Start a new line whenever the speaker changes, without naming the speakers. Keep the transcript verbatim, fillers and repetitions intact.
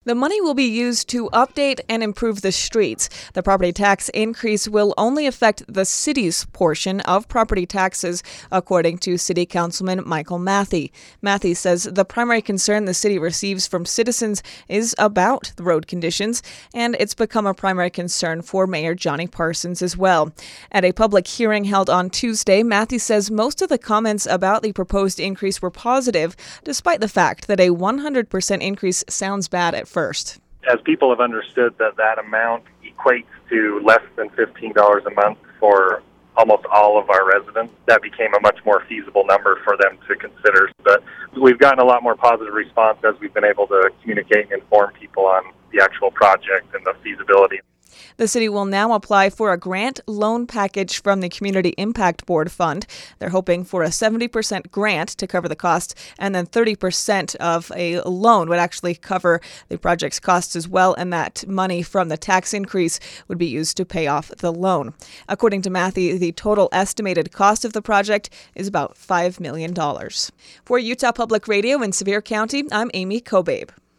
The money will be used to update and improve the streets. The property tax increase will only affect the city's portion of property taxes, according to City Councilman Michael Matthey. Matthey says the primary concern the city receives from citizens is about the road conditions, and it's become a primary concern for Mayor Johnny Parsons as well. At a public hearing held on Tuesday, Matthey says most of the comments about the proposed increase were positive, despite the fact that a one hundred percent increase sounds bad at first.
As people have understood that that amount equates to less than fifteen dollars a month for almost all of our residents, that became a much more feasible number for them to consider. But we've gotten a lot more positive response as we've been able to communicate and inform people on the actual project and the feasibility.
The city will now apply for a grant loan package from the Community Impact Board Fund. They're hoping for a seventy percent grant to cover the cost, and then thirty percent of a loan would actually cover the project's costs as well, and that money from the tax increase would be used to pay off the loan. According to Matthey, the total estimated cost of the project is about five million dollars. For Utah Public Radio in Sevier County, I'm Amy Kobabe.